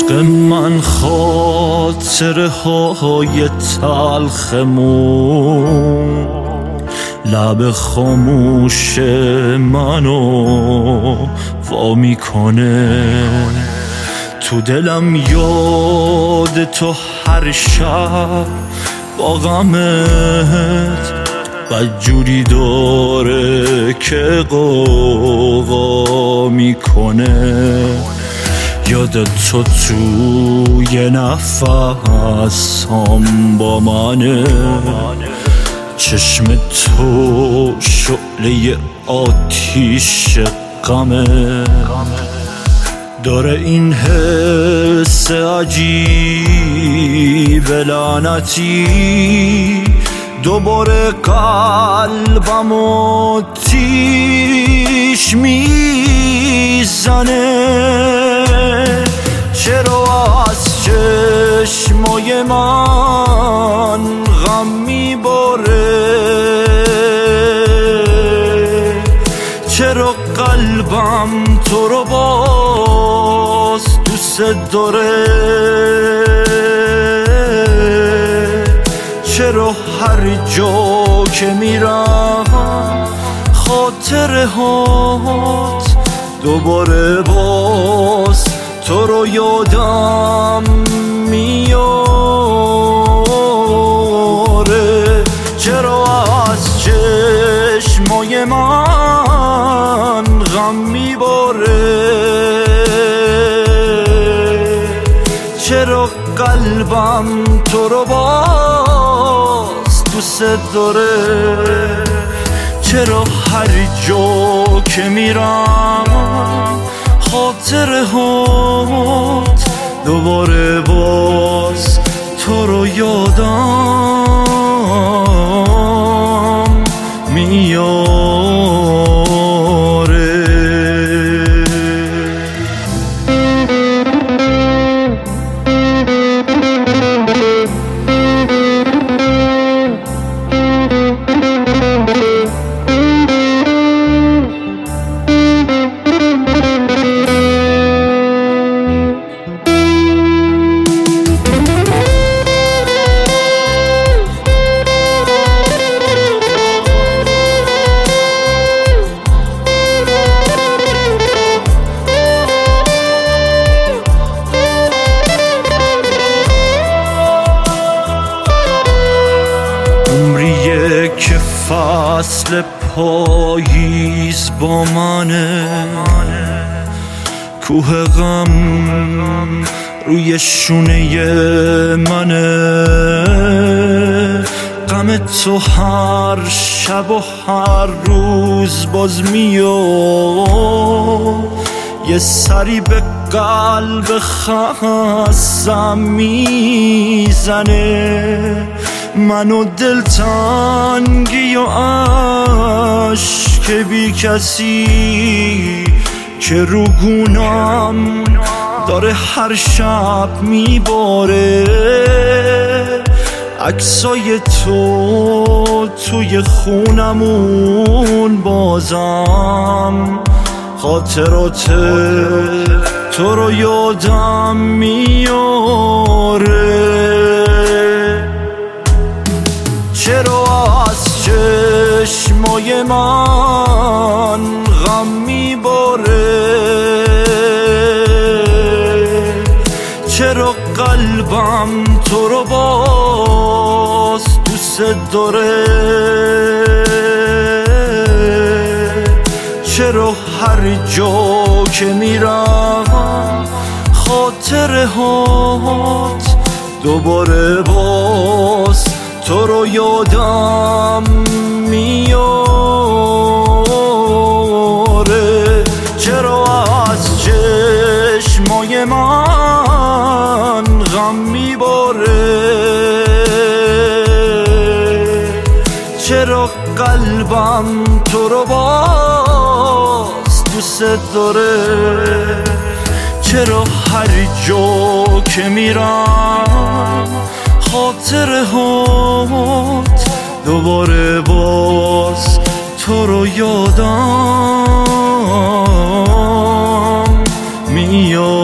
عشق من خاطره های تلخمون لب خاموش منو وا میکنه. تو دلم یاد تو هر شب با غمت بدجوری داره که قوقا میکنه. یادت تو توی نفسام با منه، چشم تو شعله آتیش غمه. داره این حس عجیب لعنتی دوباره قلبم آتیش میزنه. چرا از چشمای من غم میباره؟ چرا قلبم تو رو باز دوست داره؟ چرا هر جا که میرم خاطره هات دوباره باز تو رو یادم میاره؟ چرا از چشمای من غم میباره؟ چرا قلبم تو رو باز دوست داره؟ چرا هر جا که میرم خاطره هات دوباره باز تو رو یادم میاره. که فصل پاییز با منه، کوه غم روی شونه منه. غم تو هر شب و هر روز باز میاد، یه سری به قلب خستم میزنه. منو دلتنگی و عشق بی کسی که رو گونم داره هر شب میباره. عکسای تو توی خونمون بازم خاطرات تو رو یادم میاره. چرا از چشمای من غم میباره؟ چرا قلبم تو رو باز دوست داره؟ چرا هر جا که میرم خاطره هات دوباره باز تو رو یادم میاره؟ چرا از چشمای من غم میباره؟ چرا قلبم تو رو باز دوست داره؟ چرا هر جا که میرم خاطره هات دوباره باز تو رو یادم میاد؟